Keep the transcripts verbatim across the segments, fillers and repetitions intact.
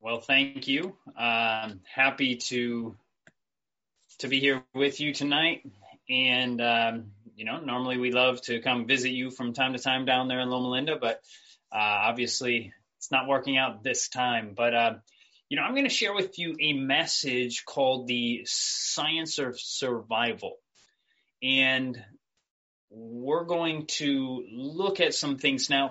Well, thank you. Um, happy to to be here with you tonight. And um, you know, normally we love to come visit you from time to time down there in Loma Linda, but uh, obviously it's not working out this time. But uh, you know, I'm going to share with you a message called the Science of Survival, and we're going to look at some things now.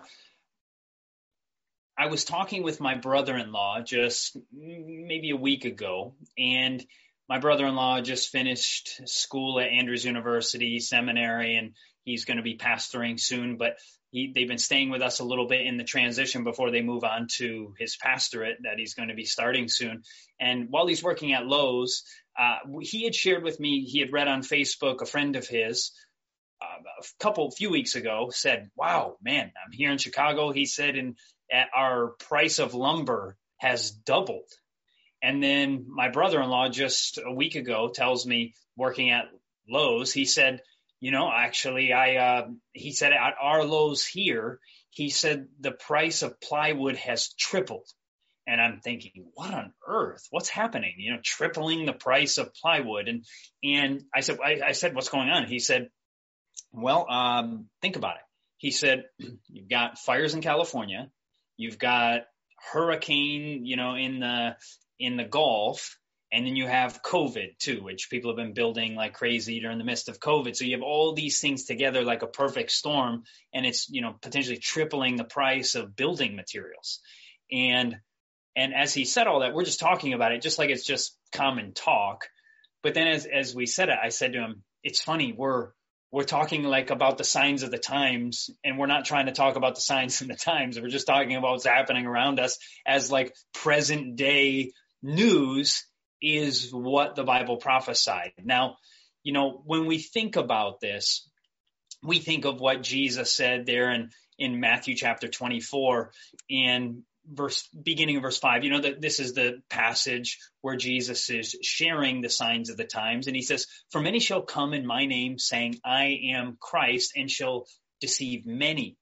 I was talking with my brother-in-law just maybe a week ago, and my brother-in-law just finished school at Andrews University Seminary, and he's going to be pastoring soon, but he, they've been staying with us a little bit in the transition before they move on to his pastorate that he's going to be starting soon. And while he's working at Lowe's, uh, he had shared with me, he had read on Facebook, a friend of his, uh, a couple, few weeks ago said, wow, man, I'm here in Chicago. He said, and our price of lumber has doubled. And then my brother-in-law just a week ago tells me, working at Lowe's, he said, you know, actually, I, uh, he said at our Lowe's here, he said the price of plywood has tripled. And I'm thinking, what on earth? What's happening? You know, tripling the price of plywood. And, and I said, I, I said, what's going on? He said, well, um, think about it. He said, you've got fires in California. You've got hurricane, you know, in the in the Gulf, and then you have COVID too, which people have been building like crazy during the midst of COVID. So you have all these things together like a perfect storm, and it's, you know, potentially tripling the price of building materials. And and as he said all that, we're just talking about it just like it's just common talk. But then as as we said it, I said to him, it's funny, we're We're talking like about the signs of the times, and we're not trying to talk about the signs of the times. We're just talking about what's happening around us as like present day news is what the Bible prophesied. Now, you know, when we think about this, we think of what Jesus said there in, in Matthew chapter twenty-four and verse beginning of verse five. You know, that this is the passage where Jesus is sharing the signs of the times. And he says, for many shall come in my name saying, I am Christ, and shall deceive many.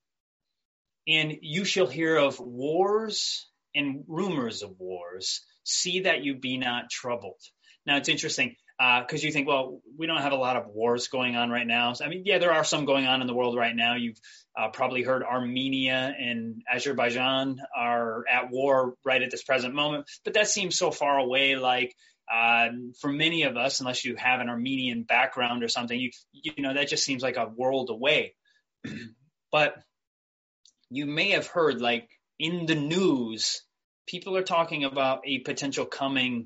And you shall hear of wars and rumors of wars. See that you be not troubled. Now, it's interesting because uh, you think, well, we don't have a lot of wars going on right now. So, I mean, yeah, there are some going on in the world right now. You've uh, probably heard Armenia and Azerbaijan are at war right at this present moment. But that seems so far away, like uh, for many of us, unless you have an Armenian background or something, you, you know, that just seems like a world away. But you may have heard, like in the news, people are talking about a potential coming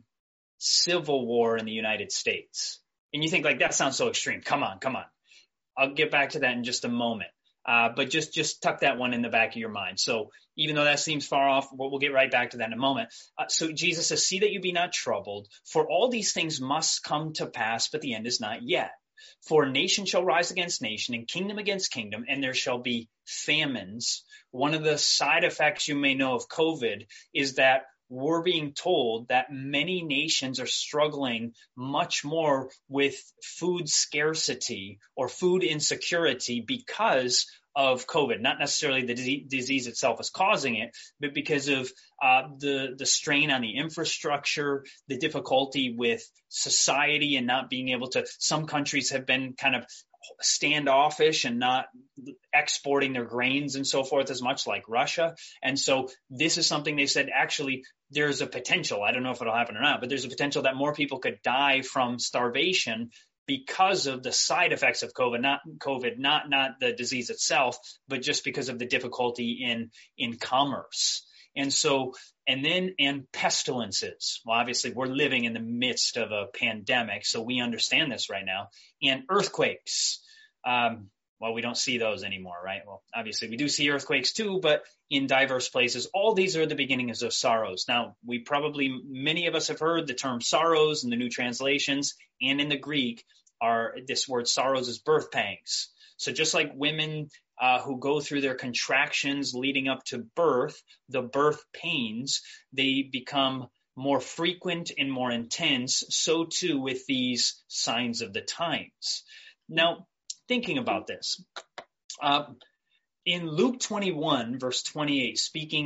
civil war in the United States. And you think like, that sounds so extreme. Come on, come on. I'll get back to that in just a moment. Uh, but just, just tuck that one in the back of your mind. So even though that seems far off, we'll, we'll get right back to that in a moment. Uh, so Jesus says, see that you be not troubled, for all these things must come to pass, but the end is not yet. For nation shall rise against nation and kingdom against kingdom, and there shall be famines. One of the side effects you may know of COVID is that we're being told that many nations are struggling much more with food scarcity or food insecurity because of COVID. Not necessarily the disease, disease itself is causing it, but because of uh, the, the strain on the infrastructure, the difficulty with society and not being able to, some countries have been kind of standoffish and not exporting their grains and so forth as much, like Russia. And so this is something they said, actually, there's a potential, I don't know if it'll happen or not, but there's a potential that more people could die from starvation because of the side effects of COVID, not COVID, not, not the disease itself, but just because of the difficulty in, in commerce. And so, and then, and pestilences. Well, obviously we're living in the midst of a pandemic, so we understand this right now. And earthquakes. Um, well, we don't see those anymore, right? Well, obviously we do see earthquakes too, but in diverse places. All these are the beginnings of sorrows. Now, we probably, many of us have heard the term sorrows in the New Translations, and in the Greek are this word sorrows is birth pangs. So just like women uh, who go through their contractions leading up to birth, the birth pains, they become more frequent and more intense. So too with these signs of the times. Now, thinking about this, uh, in Luke twenty-one, verse twenty-eight, speaking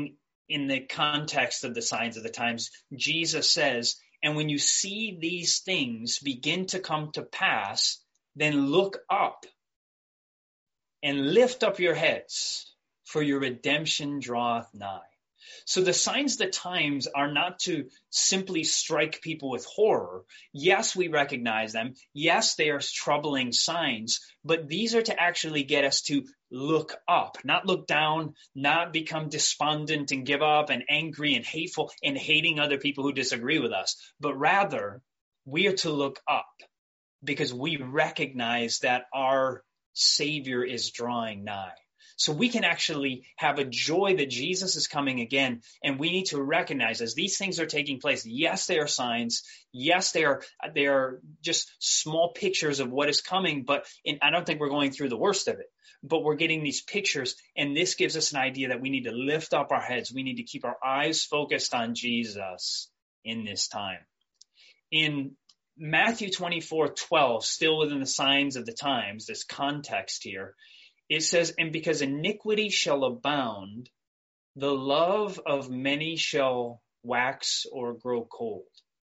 in the context of the signs of the times, Jesus says, and when you see these things begin to come to pass, then look up and lift up your heads, for your redemption draweth nigh. So the signs of the times are not to simply strike people with horror. Yes, we recognize them. Yes, they are troubling signs, but these are to actually get us to look up, not look down, not become despondent and give up and angry and hateful and hating other people who disagree with us, but rather we are to look up because we recognize that our Savior is drawing nigh. So we can actually have a joy that Jesus is coming again, and we need to recognize as these things are taking place, yes, they are signs. Yes, they are they are just small pictures of what is coming, but in, I don't think we're going through the worst of it. But we're getting these pictures, and this gives us an idea that we need to lift up our heads. We need to keep our eyes focused on Jesus in this time. In Matthew twenty-four twelve, still within the signs of the times, this context here, it says, and because iniquity shall abound, the love of many shall wax or grow cold.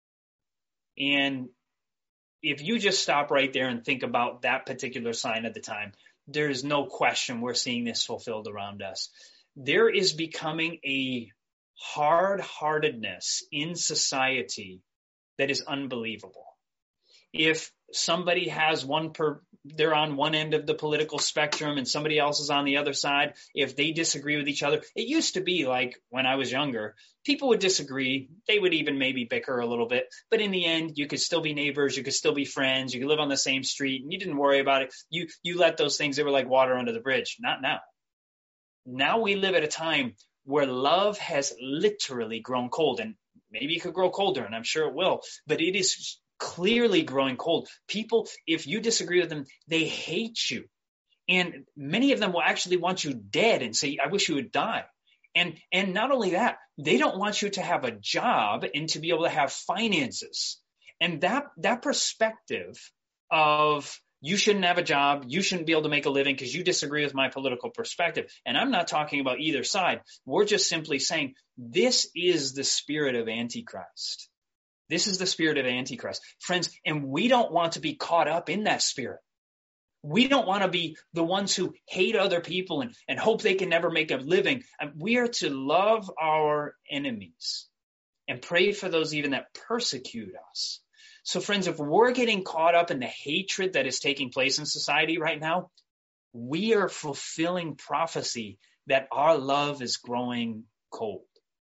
And if you just stop right there and think about that particular sign at the time, there is no question we're seeing this fulfilled around us. There is becoming a hard-heartedness in society that is unbelievable. If somebody has one per, they're on one end of the political spectrum and somebody else is on the other side, if they disagree with each other, it used to be like when I was younger, people would disagree. They would even maybe bicker a little bit, but in the end, you could still be neighbors. You could still be friends. You could live on the same street and you didn't worry about it. You, you let those things, they were like water under the bridge. Not now. Now we live at a time where love has literally grown cold, and maybe it could grow colder, and I'm sure it will, but it is clearly growing cold. People, if you disagree with them, they hate you. And many of them will actually want you dead and say, I wish you would die. And, and not only that, they don't want you to have a job and to be able to have finances. And that, that perspective of you shouldn't have a job, you shouldn't be able to make a living because you disagree with my political perspective. And I'm not talking about either side. We're just simply saying this is the spirit of Antichrist. This is the spirit of Antichrist. Friends, and we don't want to be caught up in that spirit. We don't want to be the ones who hate other people and, and hope they can never make a living. And we are to love our enemies and pray for those even that persecute us. So friends, if we're getting caught up in the hatred that is taking place in society right now, we are fulfilling prophecy that our love is growing cold.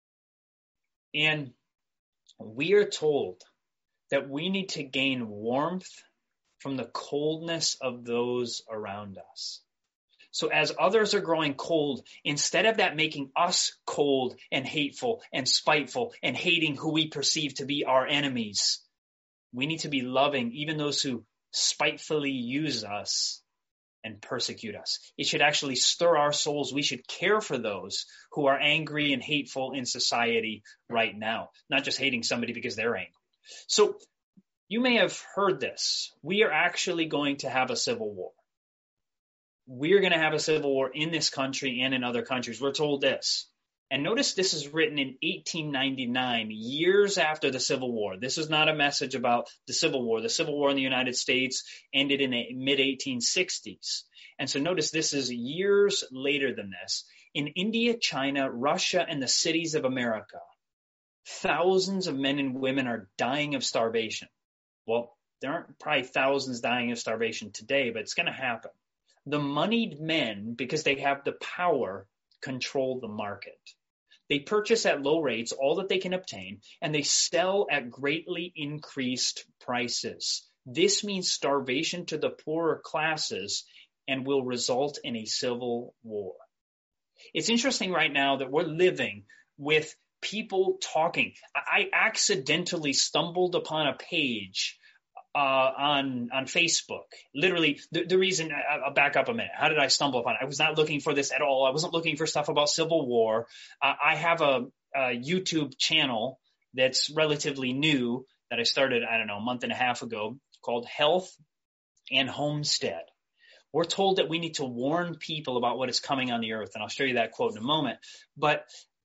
And we are told that we need to gain warmth from the coldness of those around us. So as others are growing cold, instead of that making us cold and hateful and spiteful and hating who we perceive to be our enemies, we need to be loving even those who spitefully use us and persecute us. It should actually stir our souls. We should care for those who are angry and hateful in society right now, not just hating somebody because they're angry. So you may have heard this. We are actually going to have a civil war. We're going to have a civil war in this country and in other countries. We're told this. And notice this is written in eighteen ninety-nine, years after the Civil War. This is not a message about the Civil War. The Civil War in the United States ended in the mid eighteen sixties. And so notice this is years later than this. In India, China, Russia, and the cities of America, thousands of men and women are dying of starvation. Well, there aren't probably thousands dying of starvation today, but it's going to happen. The moneyed men, because they have the power, control the market. They purchase at low rates all that they can obtain, and they sell at greatly increased prices. This means starvation to the poorer classes and will result in a civil war. It's interesting right now that we're living with people talking. I accidentally stumbled upon a page Uh, on on Facebook. Literally, the, the reason, I'll back up a minute. How did I stumble upon it? I was not looking for this at all. I wasn't looking for stuff about Civil War. Uh, I have a, a YouTube channel that's relatively new that I started, I don't know, a month and a half ago called Health and Homestead. We're told that we need to warn people about what is coming on the earth, and I'll show you that quote in a moment. But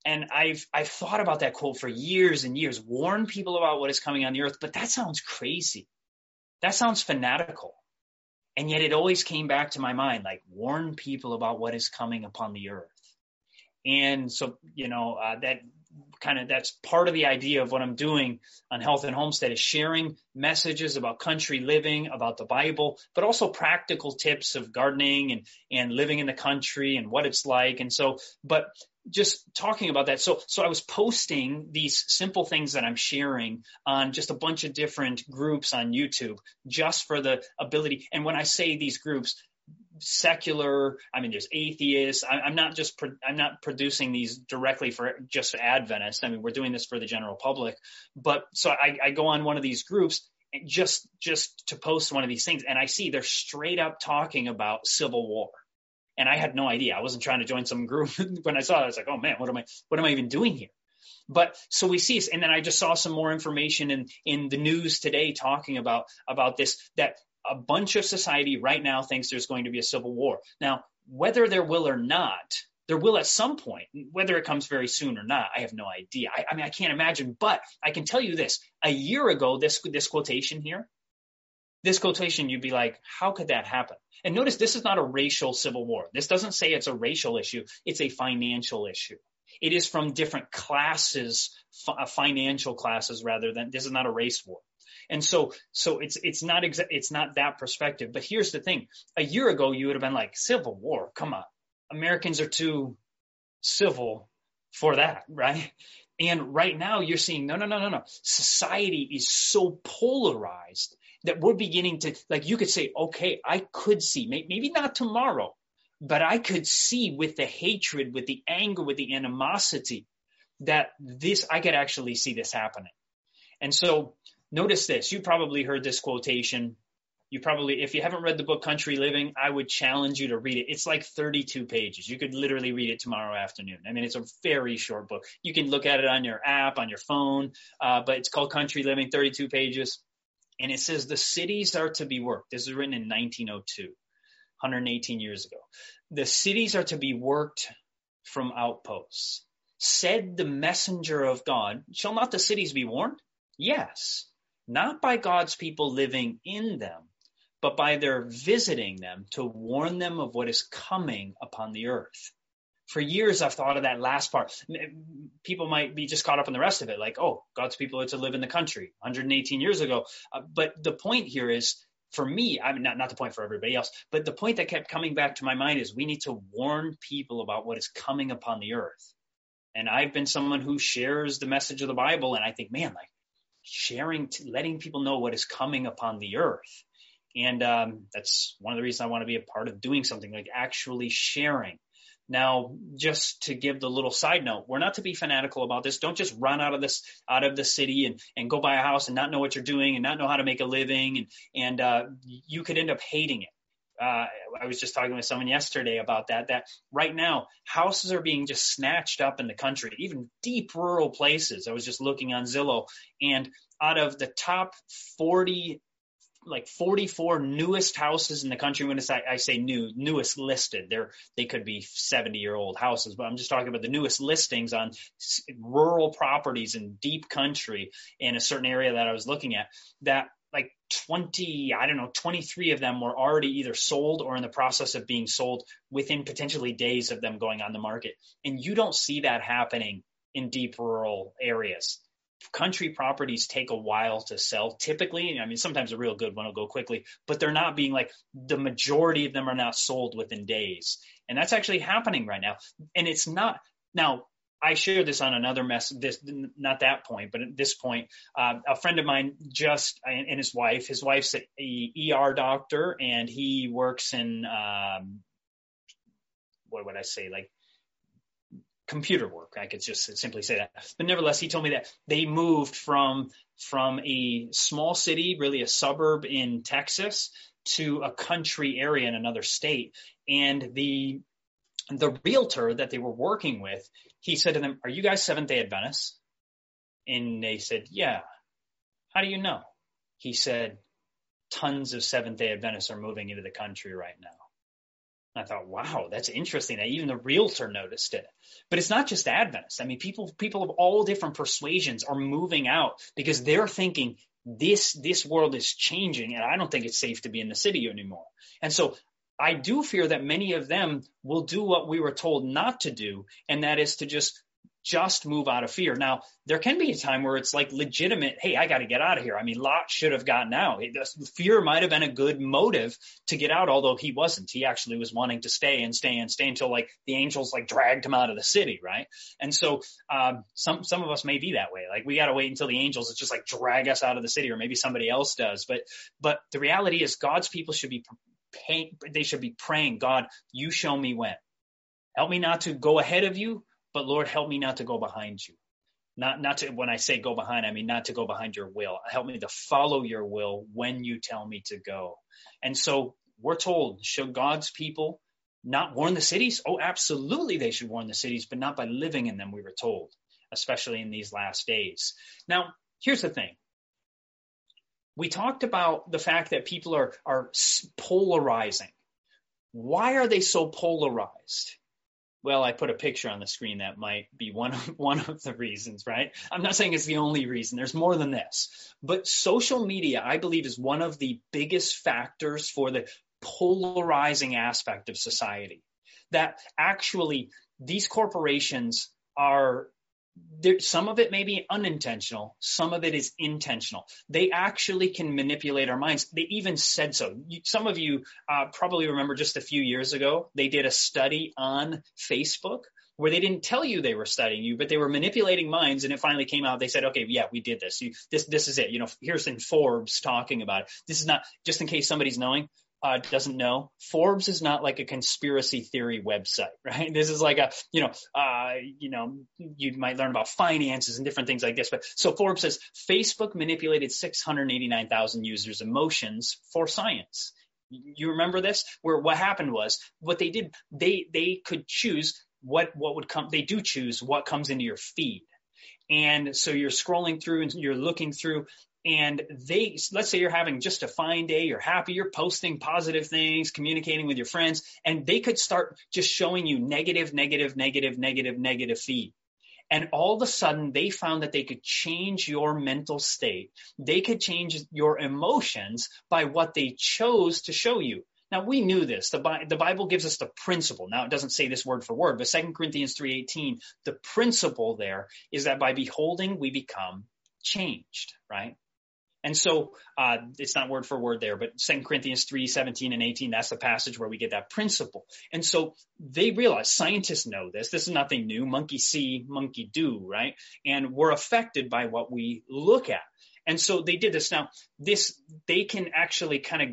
and I've I've thought about that quote for years and years. Warn people about what is coming on the earth, but that sounds crazy. That sounds fanatical. And yet it always came back to my mind, like, warn people about what is coming upon the earth. And so, you know, uh, that kind of, that's part of the idea of what I'm doing on Health and Homestead, is sharing messages about country living, about the Bible, but also practical tips of gardening and, and living in the country and what it's like. And so, but just talking about that. So, so I was posting these simple things that I'm sharing on just a bunch of different groups on YouTube, just for the ability. And when I say these groups, secular, I mean, there's atheists. I, I'm not just, pro, I'm not producing these directly for just Adventists. I mean, we're doing this for the general public. But so I, I go on one of these groups and just, just to post one of these things, and I see they're straight up talking about civil war. And I had no idea. I wasn't trying to join some group. When I saw it, I was like, oh man, what am I, what am I even doing here? But so we see, and then I just saw some more information in, in the news today talking about, about this, that a bunch of society right now thinks there's going to be a civil war. Now, whether there will or not, there will at some point. Whether it comes very soon or not, I have no idea. I, I mean, I can't imagine, but I can tell you this. A year ago, this, this quotation here, this quotation, you'd be like, how could that happen? And notice, this is not a racial civil war. This doesn't say it's a racial issue. It's a financial issue. It is from different classes, f- financial classes, rather than, this is not a race war. And so, so it's, it's not, exa- it's not that perspective. But here's the thing. A year ago, you would have been like, civil war, come on. Americans are too civil for that, right? And right now you're seeing, no, no, no, no, no. Society is so polarized that we're beginning to, like, you could say, okay, I could see, maybe not tomorrow, but I could see with the hatred, with the anger, with the animosity, that this, I could actually see this happening. And so notice this. You probably heard this quotation. You probably, if you haven't read the book Country Living, I would challenge you to read it. It's like thirty-two pages. You could literally read it tomorrow afternoon. I mean, it's a very short book. You can look at it on your app, on your phone, uh, but it's called Country Living, thirty-two pages. And it says the cities are to be worked. This is written in nineteen oh two, one hundred eighteen years ago. The cities are to be worked from outposts. Said the messenger of God, shall not the cities be warned? Yes, not by God's people living in them, but by their visiting them to warn them of what is coming upon the earth. For years, I've thought of that last part. People might be just caught up in the rest of it, like, oh, God's people are to live in the country one hundred eighteen years ago. Uh, but the point here is, for me, I mean, not, not the point for everybody else, but the point that kept coming back to my mind is we need to warn people about what is coming upon the earth. And I've been someone who shares the message of the Bible, and I think, man, like sharing, letting people know what is coming upon the earth. And um, that's one of the reasons I want to be a part of doing something, like actually sharing. Now, just to give the little side note, we're not to be fanatical about this. Don't just run out of this, out of the city and, and go buy a house and not know what you're doing and not know how to make a living. And, and uh, you could end up hating it. Uh, I was just talking with someone yesterday about that, that right now houses are being just snatched up in the country, even deep rural places. I was just looking on Zillow, and out of the top forty, like forty-four newest houses in the country, when it's, I, I say new, newest listed, they're, they could be seventy year old houses, but I'm just talking about the newest listings on rural properties in deep country in a certain area that I was looking at, that like twenty, I don't know, twenty-three of them were already either sold or in the process of being sold within potentially days of them going on the market. And you don't see that happening in deep rural areas. Country properties take a while to sell. Typically, I mean, sometimes a real good one will go quickly, but they're not being like, the majority of them are not sold within days. And that's actually happening right now. And it's not, now, I shared this on another mess, this, not that point, but at this point, uh, a friend of mine just, and his wife, his wife's an E R doctor, and he works in, um, what would I say, like computer work. I could just simply say that. But nevertheless, he told me that they moved from, from a small city, really a suburb in Texas, to a country area in another state. And the, the realtor that they were working with, he said to them, "Are you guys Seventh-day Adventists?" And they said, "Yeah." "How do you know?" He said, "Tons of Seventh-day Adventists are moving into the country right now." I thought, wow, that's interesting. Even the realtor noticed it. But it's not just Adventists. I mean, people people of all different persuasions are moving out because they're thinking this this world is changing, and I don't think it's safe to be in the city anymore. And so I do fear that many of them will do what we were told not to do, and that is to just just move out of fear. Now, there can be a time where it's like legitimate, hey, I got to get out of here. I mean, Lot should have gotten out. It, fear might have been a good motive to get out, although he wasn't. He actually was wanting to stay and stay and stay until like the angels like dragged him out of the city, right? And so um, some some of us may be that way. Like we got to wait until the angels just like drag us out of the city, or maybe somebody else does. But but the reality is God's people should be paying, they should be praying, God, you show me when. Help me not to go ahead of you, but Lord, help me not to go behind you. Not, not to, when I say go behind, I mean not to go behind your will. Help me to follow your will when you tell me to go. And so we're told, should God's people not warn the cities? Oh, absolutely they should warn the cities, but not by living in them, we were told, especially in these last days. Now, here's the thing. We talked about the fact that people are, are polarizing. Why are they so polarized? Well, I put a picture on the screen that might be one of, one of the reasons, right? I'm not saying it's the only reason. There's more than this. But social media, I believe, is one of the biggest factors for the polarizing aspect of society. That actually these corporations are, there, some of it may be unintentional. Some of it is intentional. They actually can manipulate our minds. They even said so. You, some of you uh, probably remember just a few years ago, they did a study on Facebook where they didn't tell you they were studying you, but they were manipulating minds. And it finally came out. They said, okay, yeah, we did this. You, this, this is it. You know, here's in Forbes talking about it. This is not, just in case somebody's knowing, Uh, doesn't know, Forbes is not like a conspiracy theory website, right? This is like a, you know, uh, you know, you might learn about finances and different things like this. But so Forbes says Facebook manipulated six hundred eighty-nine thousand users' emotions for science. You remember this? Where what happened was what they did, they they could choose what what would come. They do choose what comes into your feed. And so you're scrolling through and you're looking through. And they, let's say you're having just a fine day, you're happy, you're posting positive things, communicating with your friends, and they could start just showing you negative, negative, negative, negative, negative feed. And all of a sudden, they found that they could change your mental state. They could change your emotions by what they chose to show you. Now, we knew this. The, Bi- the Bible gives us the principle. Now, it doesn't say this word for word, but Second Corinthians three eighteen, the principle there is that by beholding, we become changed, right? And so uh, it's not word for word there, but Second Corinthians three seventeen and eighteen, that's the passage where we get that principle. And so they realize, scientists know this. This is nothing new. Monkey see, monkey do, right? And we're affected by what we look at. And so they did this. Now, this, they can actually kind of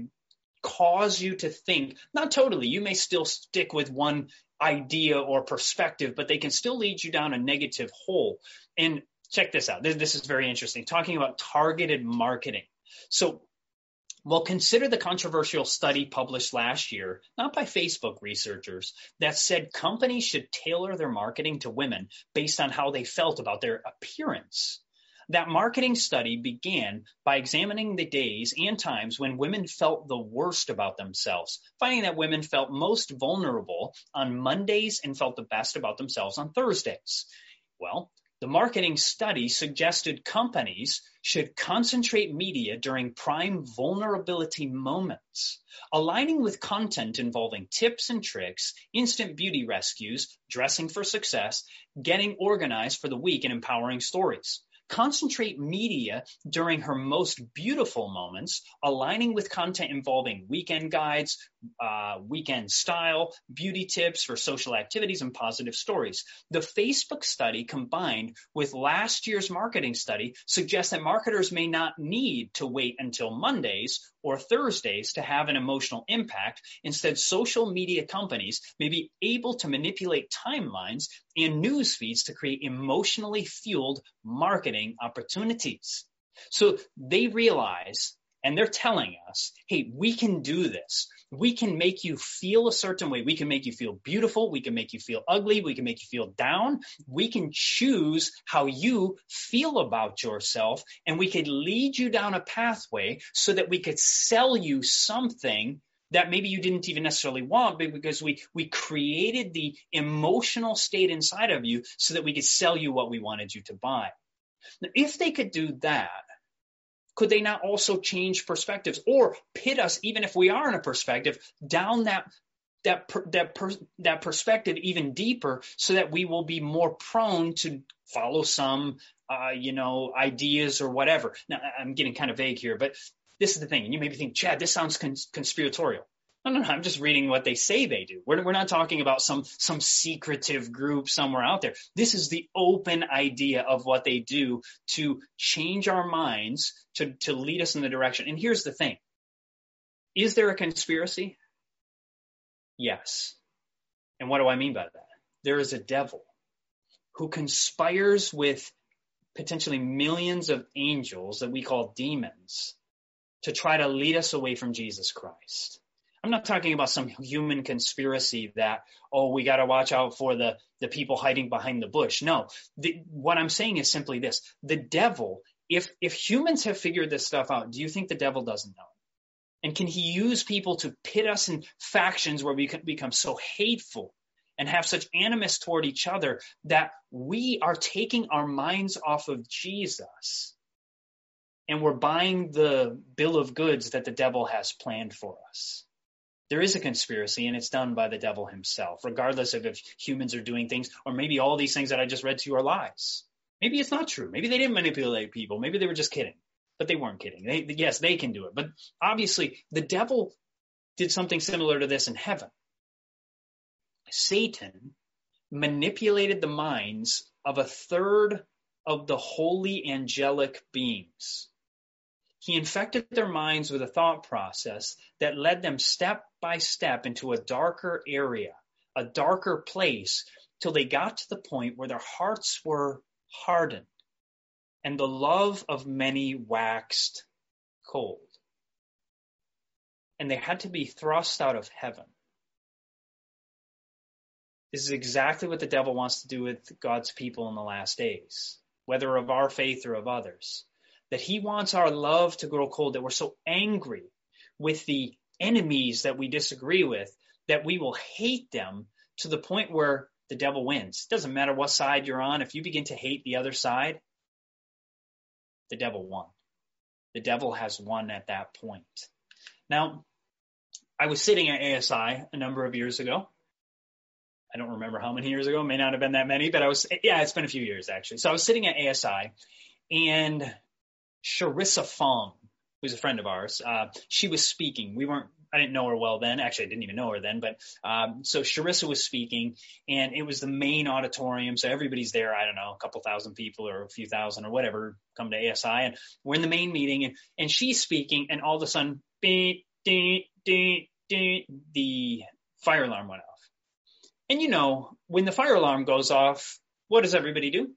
cause you to think, not totally, you may still stick with one idea or perspective, but they can still lead you down a negative hole. And check this out. This, this is very interesting. Talking about targeted marketing. So, well, consider the controversial study published last year, not by Facebook researchers, that said companies should tailor their marketing to women based on how they felt about their appearance. That marketing study began by examining the days and times when women felt the worst about themselves, finding that women felt most vulnerable on Mondays and felt the best about themselves on Thursdays. Well, the marketing study suggested companies should concentrate media during prime vulnerability moments, aligning with content involving tips and tricks, instant beauty rescues, dressing for success, getting organized for the week, and empowering stories. Concentrate media during her most beautiful moments, aligning with content involving weekend guides, uh, weekend style, beauty tips for social activities, and positive stories. The Facebook study combined with last year's marketing study suggests that marketers may not need to wait until Mondays or Thursdays to have an emotional impact. Instead, social media companies may be able to manipulate timelines and news feeds to create emotionally fueled marketing opportunities. So they realize, and they're telling us, hey, we can do this. We can make you feel a certain way. We can make you feel beautiful. We can make you feel ugly. We can make you feel down. We can choose how you feel about yourself, and we could lead you down a pathway so that we could sell you something that maybe you didn't even necessarily want, but because we we created the emotional state inside of you so that we could sell you what we wanted you to buy. Now, if they could do that, could they not also change perspectives or pit us, even if we are in a perspective, down that that per, that per, that perspective even deeper, so that we will be more prone to follow some uh, you know ideas or whatever? Now, I'm getting kind of vague here, but this is the thing. And you may be thinking, Chad, this sounds cons- conspiratorial. No, no, no. I'm just reading what they say they do. We're, we're not talking about some some secretive group somewhere out there. This is the open idea of what they do to change our minds, to, to lead us in the direction. And here's the thing. Is there a conspiracy? Yes. And what do I mean by that? There is a devil who conspires with potentially millions of angels that we call demons to try to lead us away from Jesus Christ. I'm not talking about some human conspiracy that, oh, we got to watch out for the, the people hiding behind the bush. No, the, what I'm saying is simply this. The devil, if if humans have figured this stuff out, do you think the devil doesn't know? And can he use people to pit us in factions where we can become so hateful and have such animus toward each other that we are taking our minds off of Jesus and we're buying the bill of goods that the devil has planned for us? There is a conspiracy, and it's done by the devil himself, regardless of if humans are doing things, or maybe all these things that I just read to you are lies. Maybe it's not true. Maybe they didn't manipulate people. Maybe they were just kidding, but they weren't kidding. They, yes, they can do it. But obviously, the devil did something similar to this in heaven. Satan manipulated the minds of a third of the holy angelic beings. He infected their minds with a thought process that led them step by step into a darker area, a darker place, till they got to the point where their hearts were hardened and the love of many waxed cold. And they had to be thrust out of heaven. This is exactly what the devil wants to do with God's people in the last days, whether of our faith or of others. That he wants our love to grow cold, that we're so angry with the enemies that we disagree with, that we will hate them to the point where the devil wins. It doesn't matter what side you're on. If you begin to hate the other side, the devil won. The devil has won at that point. Now, I was sitting at A S I a number of years ago. I don't remember how many years ago. It may not have been that many, but I was, yeah, it's been a few years actually. So I was sitting at A S I, and Charissa Fong, who's a friend of ours, uh, she was speaking. We weren't, I didn't know her well then. Actually, I didn't even know her then. But um, so Charissa was speaking, and it was the main auditorium. So everybody's there. I don't know, a couple thousand people or a few thousand or whatever come to A S I. And we're in the main meeting, and, and she's speaking, and all of a sudden, beep, ding, ding, ding, the fire alarm went off. And you know, when the fire alarm goes off, what does everybody do?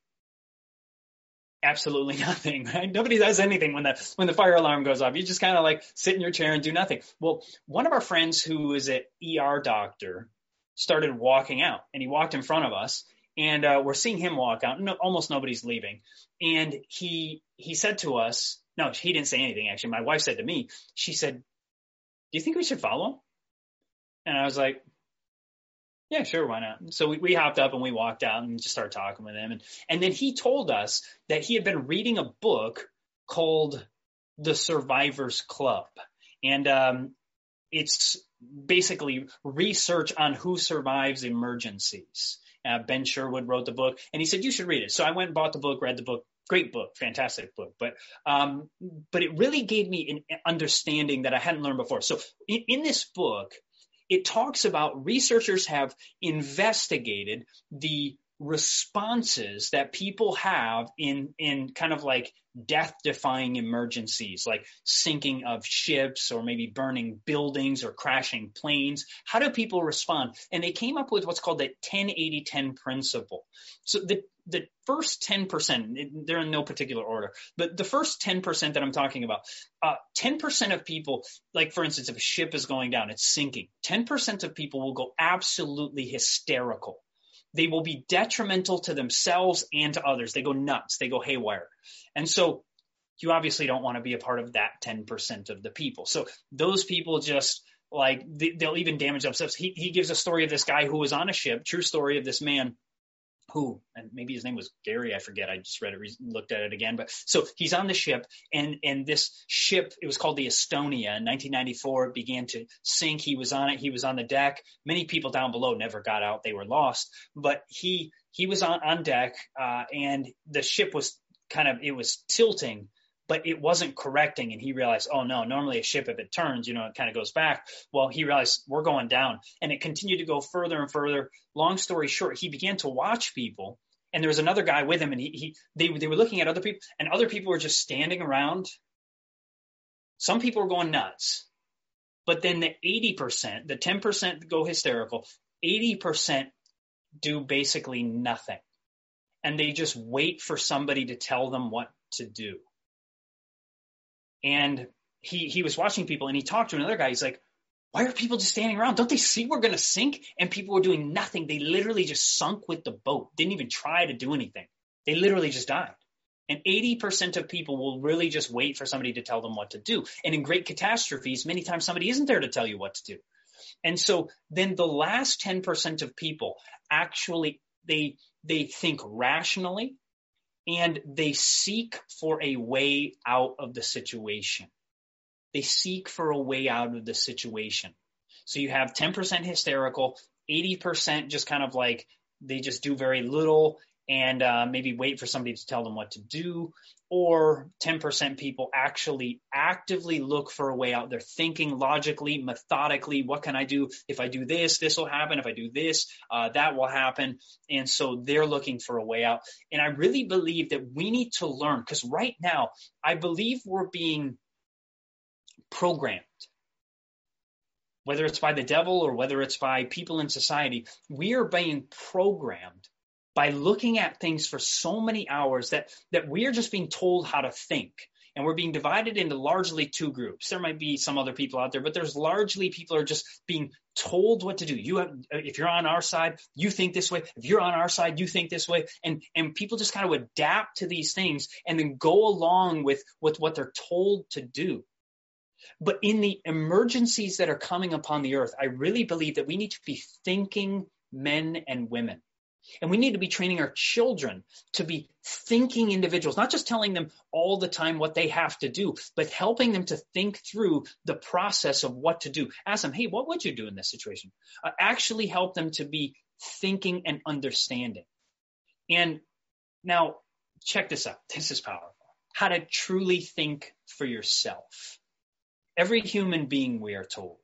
Absolutely nothing, right? Nobody does anything when the when the fire alarm goes off. You just kind of like sit in your chair and do nothing. Well, one of our friends who is an E R doctor started walking out, and he walked in front of us, and uh, we're seeing him walk out. No, almost nobody's leaving, and he he said to us, no, he didn't say anything actually. My wife said to me, she said, "Do you think we should follow?" And I was like, yeah, sure, why not? So we, we hopped up and we walked out and just started talking with him. And, and then he told us that he had been reading a book called The Survivor's Club. And um, it's basically research on who survives emergencies. Uh, Ben Sherwood wrote the book, and he said, you should read it. So I went and bought the book, read the book. Great book, fantastic book. But um, but it really gave me an understanding that I hadn't learned before. So in, in this book, it talks about researchers have investigated the responses that people have in, in kind of like death-defying emergencies, like sinking of ships or maybe burning buildings or crashing planes. How do people respond? And they came up with what's called the ten eighty ten principle. So the the first ten percent, they're in no particular order, but the first ten percent that I'm talking about, uh, ten percent of people, like for instance, if a ship is going down, it's sinking, ten percent of people will go absolutely hysterical. They will be detrimental to themselves and to others. They go nuts. They go haywire. And so you obviously don't want to be a part of that ten percent of the people. So those people just like they, they'll even damage themselves. He, he gives a story of this guy who was on a ship, true story of this man who, and maybe his name was Gary, I forget, I just read it, looked at it again, but so he's on the ship, and and this ship, it was called the Estonia. In nineteen ninety-four, it began to sink. He was on it, he was on the deck. Many people down below never got out, they were lost, but he he was on, on deck, uh, and the ship was kind of, it was tilting, but it wasn't correcting. And he realized, oh no, normally a ship, if it turns, you know, it kind of goes back. Well, he realized we're going down, and it continued to go further and further. Long story short, he began to watch people, and there was another guy with him, and he, he they, they were looking at other people, and other people were just standing around. Some people were going nuts, but then the eighty percent, the ten percent go hysterical, eighty percent do basically nothing. And they just wait for somebody to tell them what to do. And he he was watching people, and he talked to another guy. He's like, why are people just standing around? Don't they see we're going to sink? And people were doing nothing. They literally just sunk with the boat, didn't even try to do anything. They literally just died. And eighty percent of people will really just wait for somebody to tell them what to do. And in great catastrophes, many times somebody isn't there to tell you what to do. And so then the last ten percent of people actually, they they think rationally, and they seek for a way out of the situation. They seek for a way out of the situation. So you have ten percent hysterical, eighty percent just kind of like they just do very little and uh, maybe wait for somebody to tell them what to do, or ten percent people actually actively look for a way out. They're thinking logically, methodically, what can I do? If I do this, this will happen. If I do this, uh, that will happen. And so they're looking for a way out. And I really believe that we need to learn, because right now, I believe we're being programmed. Whether it's by the devil or whether it's by people in society, we are being programmed by looking at things for so many hours that, that we are just being told how to think. And we're being divided into largely two groups. There might be some other people out there, but there's largely people are just being told what to do. You have, if you're on our side, you think this way. If you're on our side, you think this way. And, and people just kind of adapt to these things and then go along with, with what they're told to do. But in the emergencies that are coming upon the earth, I really believe that we need to be thinking men and women. And we need to be training our children to be thinking individuals, not just telling them all the time what they have to do, but helping them to think through the process of what to do. Ask them, hey, what would you do in this situation? Uh, actually help them to be thinking and understanding. And now, check this out. This is powerful. How to truly think for yourself. Every human being, we are told.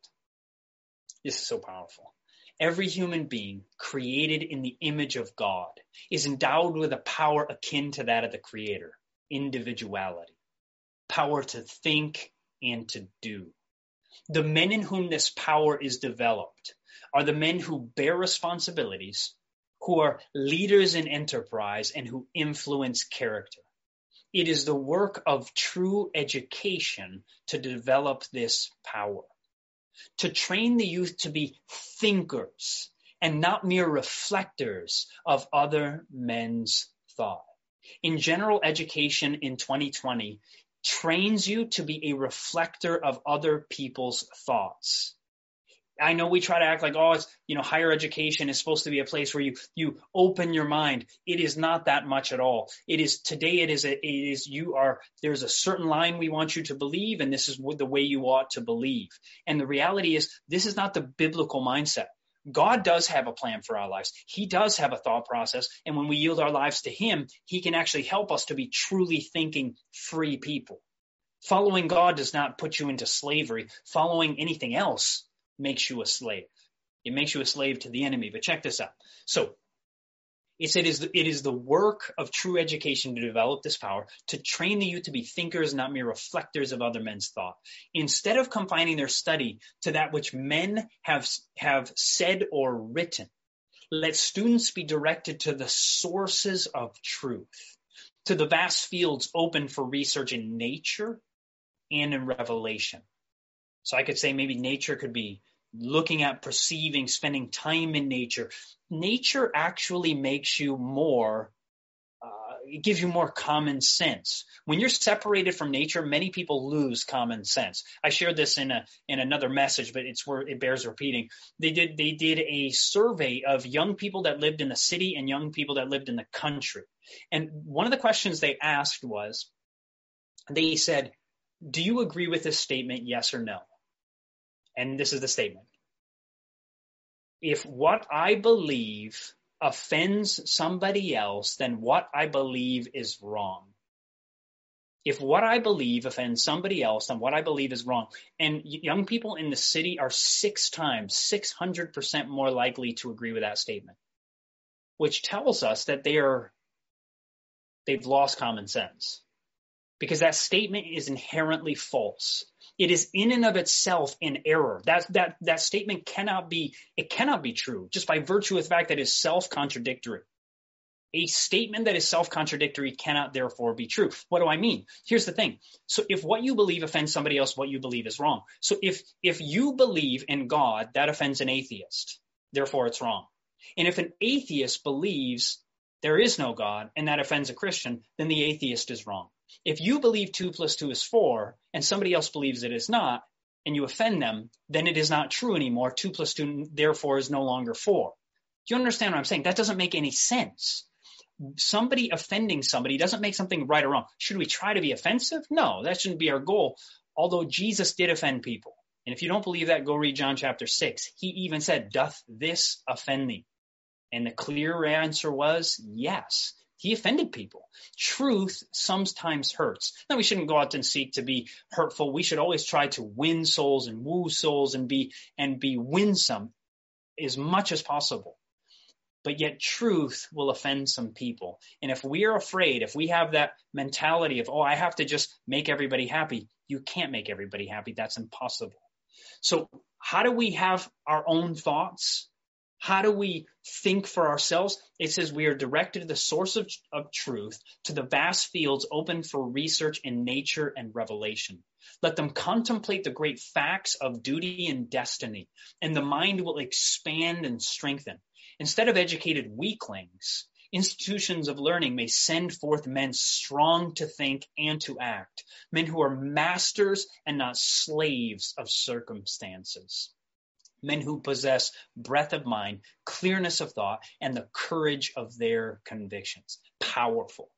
This is so powerful. Every human being created in the image of God is endowed with a power akin to that of the Creator, individuality, power to think and to do. The men in whom this power is developed are the men who bear responsibilities, who are leaders in enterprise, and who influence character. It is the work of true education to develop this power. To train the youth to be thinkers and not mere reflectors of other men's thought. In general education in twenty twenty, trains you to be a reflector of other people's thoughts. I know we try to act like, oh, it's, you know, higher education is supposed to be a place where you, you open your mind. It is not that much at all. It is today. It is, a, it is, you are, there's a certain line we want you to believe, and this is the way you ought to believe. And the reality is, this is not the biblical mindset. God does have a plan for our lives. He does have a thought process. And when we yield our lives to him, he can actually help us to be truly thinking free people. Following God does not put you into slavery. Following anything else makes you a slave. It makes you a slave to the enemy. But check this out. So it's, it is, it is the work of true education to develop this power, to train the youth to be thinkers, not mere reflectors of other men's thought. Instead of confining their study to that which men have, have said or written, let students be directed to the sources of truth, to the vast fields open for research in nature and in revelation. So I could say maybe nature could be looking at, perceiving, spending time in nature. Nature actually makes you more, uh, it gives you more common sense. When you're separated from nature, many people lose common sense. I shared this in a in another message, but it's where it bears repeating. They did they did a survey of young people that lived in the city and young people that lived in the country. And one of the questions they asked was, they said, do you agree with this statement, yes or no? And this is the statement. If what I believe offends somebody else, then what I believe is wrong. If what I believe offends somebody else, then what I believe is wrong. And young people in the city are six times, six hundred percent more likely to agree with that statement, which tells us that they are, they've lost common sense, because that statement is inherently false. It is in and of itself an error. That, that, that statement cannot be, it cannot be true just by virtue of the fact that it is self-contradictory. A statement that is self-contradictory cannot therefore be true. What do I mean? Here's the thing. So if what you believe offends somebody else, what you believe is wrong. So if, if you believe in God, that offends an atheist, therefore it's wrong. And if an atheist believes there is no God and that offends a Christian, then the atheist is wrong. If you believe two plus two is four and somebody else believes it is not, and you offend them, then it is not true anymore. Two plus two, therefore, is no longer four. Do you understand what I'm saying? That doesn't make any sense. Somebody offending somebody doesn't make something right or wrong. Should we try to be offensive? No, that shouldn't be our goal. Although Jesus did offend people. And if you don't believe that, go read John chapter six. He even said, doth this offend thee? And the clear answer was yes. He offended people. Truth sometimes hurts. Now, we shouldn't go out and seek to be hurtful. We should always try to win souls and woo souls and be and be winsome as much as possible. But yet truth will offend some people. And if we are afraid, if we have that mentality of, oh, I have to just make everybody happy, you can't make everybody happy. That's impossible. So how do we have our own thoughts? How do we think for ourselves? It says we are directed to the source of, of truth, to the vast fields open for research in nature and revelation. Let them contemplate the great facts of duty and destiny, and the mind will expand and strengthen. Instead of educated weaklings, institutions of learning may send forth men strong to think and to act, men who are masters and not slaves of circumstances. Men who possess breadth of mind, clearness of thought, and the courage of their convictions. Powerful.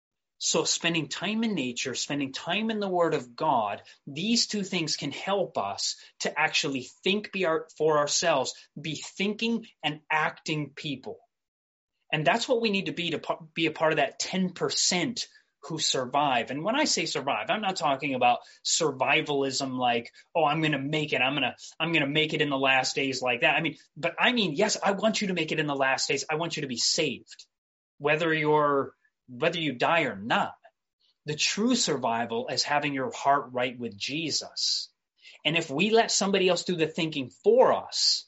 So spending time in nature, spending time in the Word of God, these two things can help us to actually think be our, for ourselves, be thinking and acting people. And that's what we need to be to be a part of that ten percent who survive. And when I say survive, I'm not talking about survivalism like, oh, I'm going to make it. I'm going to, I'm going to make it in the last days like that. I mean, but I mean, yes, I want you to make it in the last days. I want you to be saved, whether you're, whether you die or not. The true survival is having your heart right with Jesus. And if we let somebody else do the thinking for us,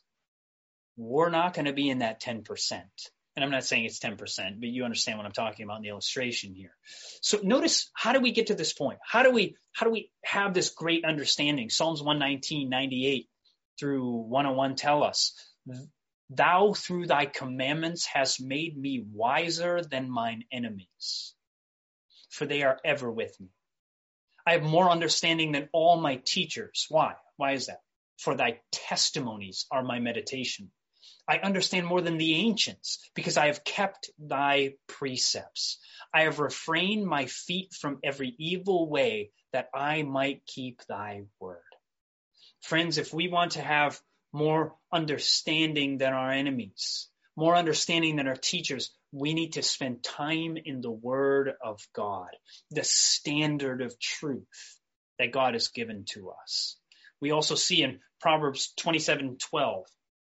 we're not going to be in that ten percent. And I'm not saying it's ten percent, but you understand what I'm talking about in the illustration here. So notice, how do we get to this point? How do we, how do we have this great understanding? Psalms one nineteen, ninety-eight through one oh one tell us, thou through thy commandments hast made me wiser than mine enemies, for they are ever with me. I have more understanding than all my teachers. Why? Why is that? For thy testimonies are my meditation. I understand more than the ancients, because I have kept thy precepts. I have refrained my feet from every evil way, that I might keep thy word. Friends, if we want to have more understanding than our enemies, more understanding than our teachers, we need to spend time in the Word of God, the standard of truth that God has given to us. We also see in Proverbs twenty-seven twelve,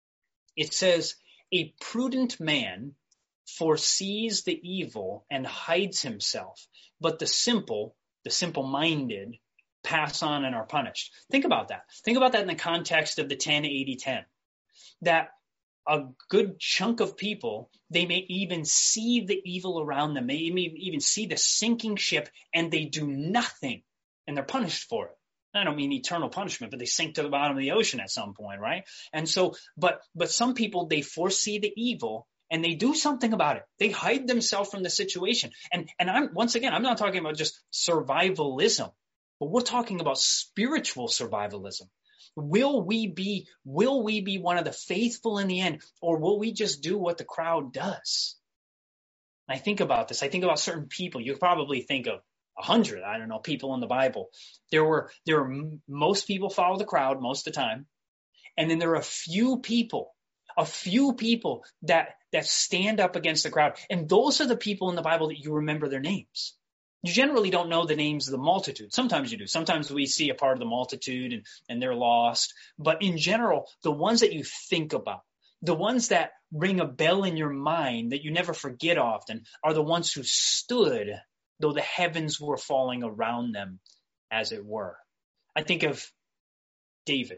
it says, a prudent man foresees the evil and hides himself, but the simple, the simple-minded, pass on and are punished. Think about that. Think about that in the context of the ten eighty ten. That a good chunk of people, they may even see the evil around them. They may even see the sinking ship, and they do nothing, and they're punished for it. I don't mean eternal punishment, but they sink to the bottom of the ocean at some point, right? And so, but but some people, they foresee the evil and they do something about it. They hide themselves from the situation. And, and I'm, once again, I'm not talking about just survivalism, but we're talking about spiritual survivalism. Will we be, will we be one of the faithful in the end, or will we just do what the crowd does? And I think about this. I think about certain people. You probably think of a hundred, I don't know, people in the Bible. There were, there were, most people follow the crowd most of the time. And then there are a few people, a few people that, that stand up against the crowd. And those are the people in the Bible that you remember their names. You generally don't know the names of the multitude. Sometimes you do. Sometimes we see a part of the multitude and, and they're lost. But in general, the ones that you think about, the ones that ring a bell in your mind that you never forget often, are the ones who stood though the heavens were falling around them, as it were. I think of David.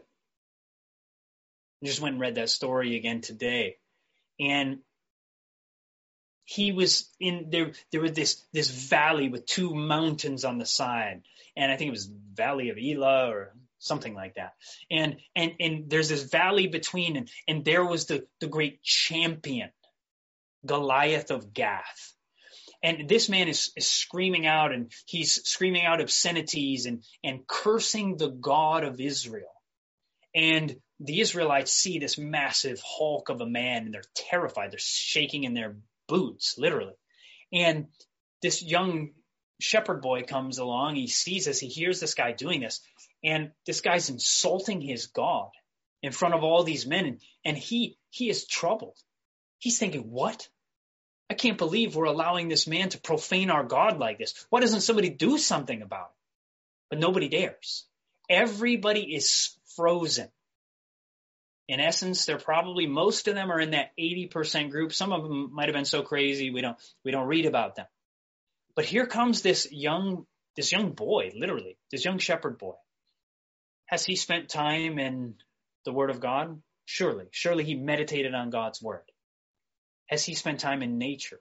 I just went and read that story again today. And he was in there, there was this, this valley with two mountains on the side. And I think it was Valley of Elah or something like that. And, and, and there's this valley between, and, and there was the, the great champion, Goliath of Gath. And this man is, is screaming out, and he's screaming out obscenities and, and cursing the God of Israel. And the Israelites see this massive hulk of a man, and they're terrified. They're shaking in their boots, literally. And this young shepherd boy comes along. He sees this. He hears this guy doing this. And this guy's insulting his God in front of all these men. And, and he he is troubled. He's thinking, what? I can't believe we're allowing this man to profane our God like this. Why doesn't somebody do something about it? But nobody dares. Everybody is frozen. In essence, they're probably, most of them are in that eighty percent group. Some of them might have been so crazy we don't we don't read about them. But here comes this young this young boy, literally, this young shepherd boy. Has he spent time in the Word of God? Surely. Surely he meditated on God's Word. Has he spent time in nature?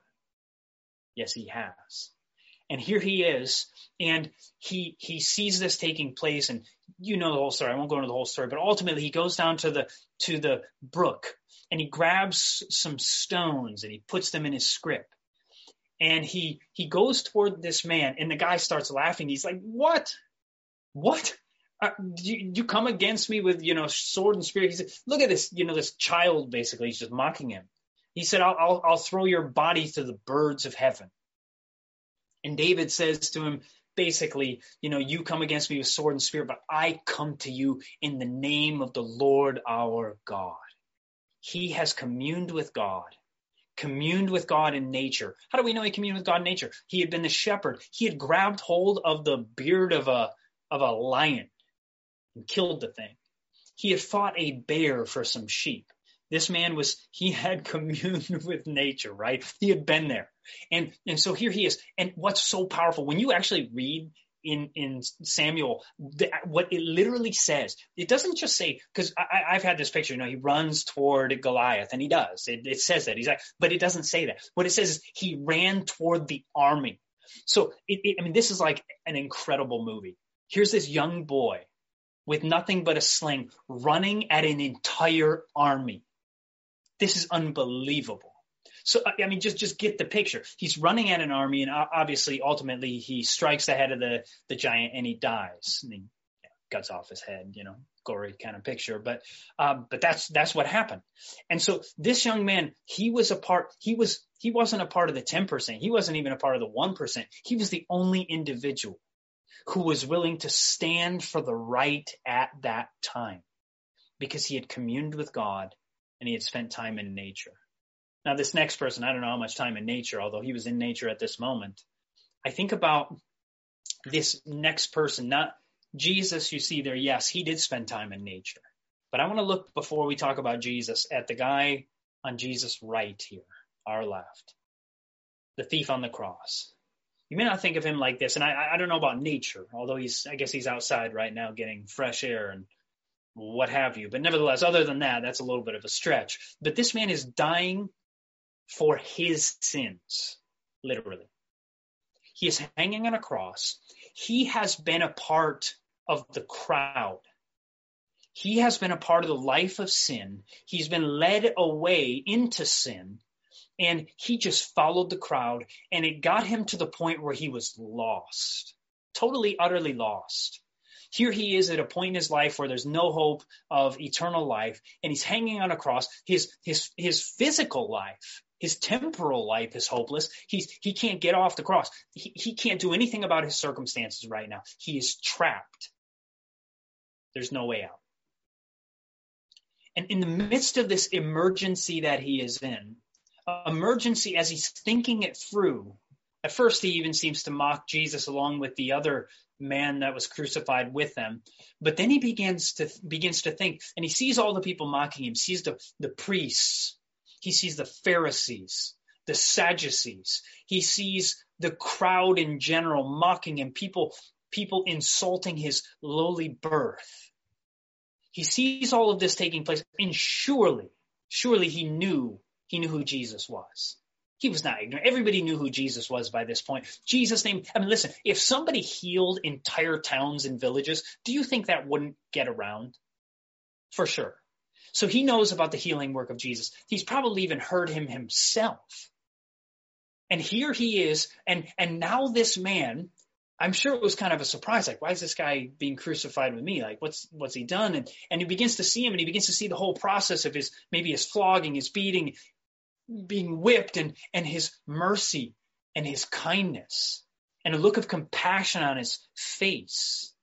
Yes, he has. And here he is, and he he sees this taking place, and you know the whole story. I won't go into the whole story, but ultimately he goes down to the to the brook, and he grabs some stones and he puts them in his scrip. And he he goes toward this man, and the guy starts laughing. He's like, "What? What? Uh, you, you come against me with, you know, sword and spear?" He said, "Look at this, you know, this child." Basically, he's just mocking him. He said, I'll, I'll, I'll throw your body to the birds of heaven. And David says to him, basically, you know, you come against me with sword and spear, but I come to you in the name of the Lord our God. He has communed with God, communed with God in nature. How do we know he communed with God in nature? He had been the shepherd. He had grabbed hold of the beard of a, of a lion and killed the thing. He had fought a bear for some sheep. This man was, he had communed with nature, right? He had been there. And, and so here he is. And what's so powerful, when you actually read in, in Samuel, the, what it literally says, it doesn't just say, because I've had this picture, you know, he runs toward Goliath, and he does. It, it says that. He's like, but it doesn't say that. What it says is he ran toward the army. So, it, it, I mean, this is like an incredible movie. Here's this young boy with nothing but a sling running at an entire army. This is unbelievable. So, I mean, just, just get the picture. He's running at an army, and obviously, ultimately, he strikes the head of the, the giant, and he dies. And he you know, cuts off his head, you know, gory kind of picture. But um, but that's that's what happened. And so this young man, he was a part, he, was, he wasn't a part of the ten percent. He wasn't even a part of the one percent. He was the only individual who was willing to stand for the right at that time because he had communed with God and he had spent time in nature. Now, this next person, I don't know how much time in nature, although he was in nature at this moment. I think about this next person, not Jesus, you see there. Yes, he did spend time in nature. But I want to look, before we talk about Jesus, at the guy on Jesus' right here, our left, the thief on the cross. You may not think of him like this, and I, I don't know about nature, although he's, I guess he's outside right now getting fresh air and what have you. But nevertheless, other than that, that's a little bit of a stretch. But this man is dying for his sins, literally. He is hanging on a cross. He has been a part of the crowd. He has been a part of the life of sin. He's been led away into sin. And he just followed the crowd, and it got him to the point where he was lost, totally, utterly lost. Here he is at a point in his life where there's no hope of eternal life, and he's hanging on a cross. His, his, his physical life, his temporal life is hopeless. He's, he can't get off the cross. He, he can't do anything about his circumstances right now. He is trapped. There's no way out. And in the midst of this emergency that he is in, emergency as he's thinking it through, at first he even seems to mock Jesus along with the other man that was crucified with them. But then he begins to begins to think, and he sees all the people mocking him, sees the, the priests, he sees the Pharisees, the Sadducees, he sees the crowd in general mocking him, people, people insulting his lowly birth. He sees all of this taking place, and surely, surely he knew, he knew who Jesus was. He was not ignorant. Everybody knew who Jesus was by this point. Jesus' name, I mean, listen, if somebody healed entire towns and villages, do you think that wouldn't get around? For sure. So he knows about the healing work of Jesus. He's probably even heard him himself. And here he is, and, and now this man, I'm sure it was kind of a surprise, like, why is this guy being crucified with me? Like, what's what's he done? And, and he begins to see him, and he begins to see the whole process of his, maybe his flogging, his beating, being whipped, and, and his mercy and his kindness and a look of compassion on his face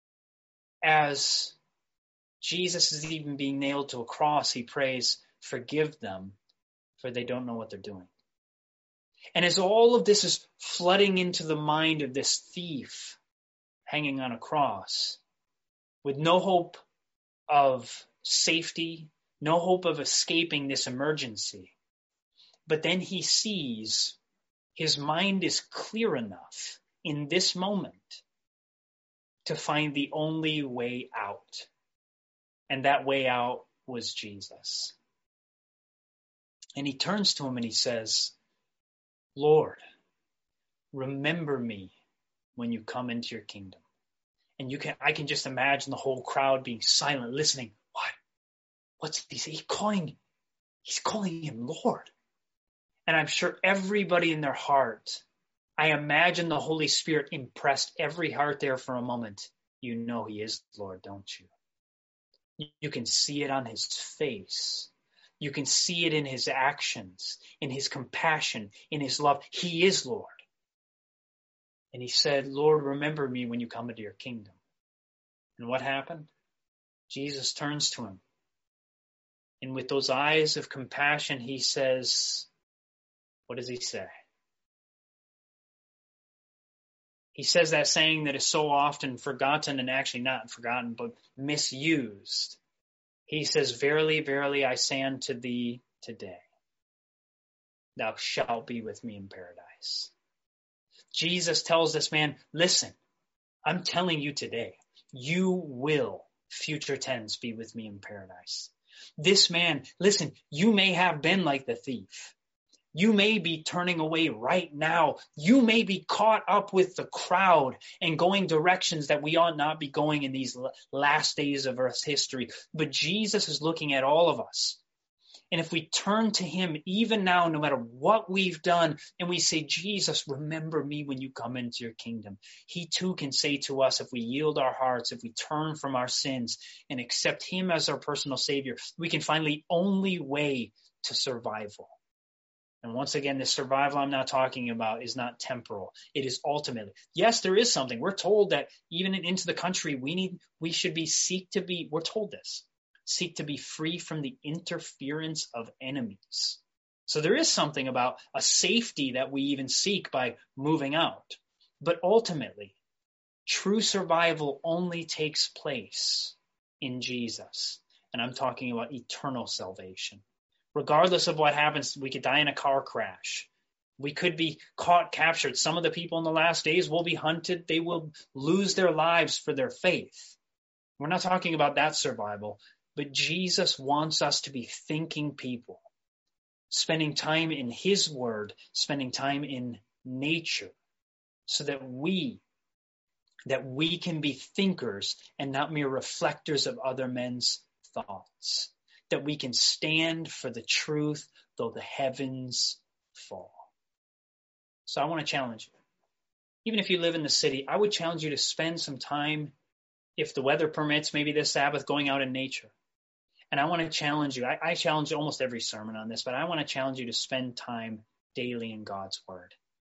as Jesus is even being nailed to a cross. He prays, forgive them, for they don't know what they're doing. And as all of this is flooding into the mind of this thief hanging on a cross with no hope of safety, no hope of escaping this emergency, but then he sees his mind is clear enough in this moment to find the only way out. And that way out was Jesus. And he turns to him and he says, Lord, remember me when you come into your kingdom. And you can, I can just imagine the whole crowd being silent, listening. What? What's he saying? He's calling, he's calling him Lord. And I'm sure everybody in their heart, I imagine the Holy Spirit impressed every heart there for a moment. You know he is Lord, don't you? You can see it on his face. You can see it in his actions, in his compassion, in his love. He is Lord. And he said, Lord, remember me when you come into your kingdom. And what happened? Jesus turns to him. And with those eyes of compassion, he says, what does he say? He says that saying that is so often forgotten, and actually not forgotten, but misused. He says, verily, verily, I say unto thee today, thou shalt be with me in paradise. Jesus tells this man, listen, I'm telling you today, you will, future tense, be with me in paradise. This man, listen, you may have been like the thief. You may be turning away right now. You may be caught up with the crowd and going directions that we ought not be going in these last days of Earth's history. But Jesus is looking at all of us. And if we turn to him even now, no matter what we've done, and we say, Jesus, remember me when you come into your kingdom, he too can say to us, if we yield our hearts, if we turn from our sins and accept him as our personal savior, we can find the only way to survival. And once again, this survival I'm not talking about is not temporal. It is ultimately. Yes, there is something. We're told that even into the country, we need, we should be, seek to be, we're told this, seek to be free from the interference of enemies. So there is something about a safety that we even seek by moving out. But ultimately, true survival only takes place in Jesus. And I'm talking about eternal salvation. Regardless of what happens, we could die in a car crash. We could be caught, captured. Some of the people in the last days will be hunted. They will lose their lives for their faith. We're not talking about that survival, but Jesus wants us to be thinking people, spending time in his word, spending time in nature, so that we, that we can be thinkers and not mere reflectors of other men's thoughts. That we can stand for the truth though the heavens fall. So I want to challenge you. Even if you live in the city, I would challenge you to spend some time, if the weather permits, maybe this Sabbath, going out in nature. And I want to challenge you. I, I challenge almost every sermon on this, but I want to challenge you to spend time daily in God's word.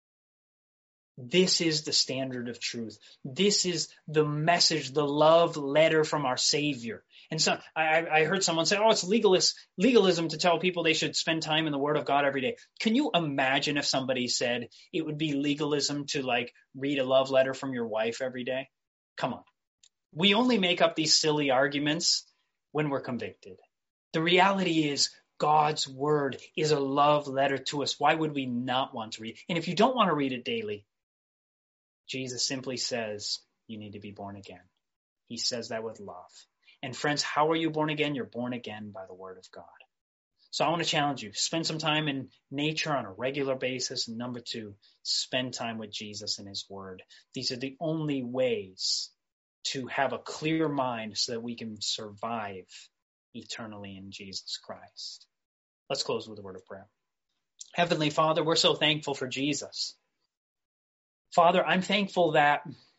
This is the standard of truth. This is the message, the love letter from our Savior. And so I, I heard someone say, oh, it's legalist, legalism to tell people they should spend time in the Word of God every day. Can you imagine if somebody said it would be legalism to like read a love letter from your wife every day? Come on. We only make up these silly arguments when we're convicted. The reality is God's Word is a love letter to us. Why would we not want to read? And if you don't want to read it daily, Jesus simply says you need to be born again. He says that with love. And friends, how are you born again? You're born again by the word of God. So I want to challenge you. Spend some time in nature on a regular basis. And number two, spend time with Jesus and his word. These are the only ways to have a clear mind so that we can survive eternally in Jesus Christ. Let's close with a word of prayer. Heavenly Father, we're so thankful for Jesus. Father, I'm thankful that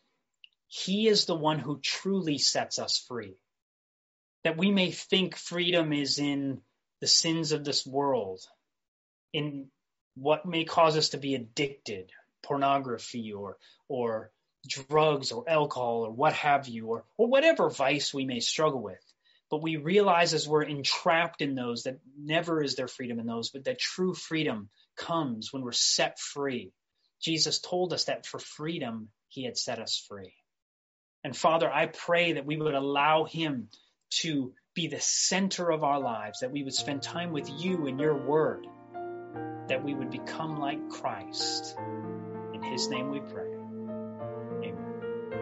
he is the one who truly sets us free. That we may think freedom is in the sins of this world, in what may cause us to be addicted, pornography or or drugs or alcohol or what have you, or, or whatever vice we may struggle with. But we realize as we're entrapped in those that never is there freedom in those, but that true freedom comes when we're set free. Jesus told us that for freedom, he had set us free. And Father, I pray that we would allow him to be the center of our lives, that we would spend time with you and your word, that we would become like Christ. In his name we pray. Amen.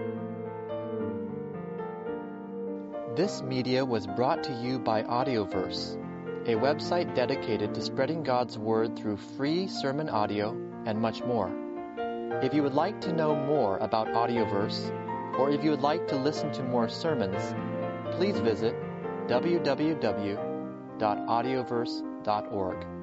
This media was brought to you by Audioverse, a website dedicated to spreading God's word through free sermon audio and much more. If you would like to know more about Audioverse, or if you would like to listen to more sermons, please visit w w w dot audioverse dot org.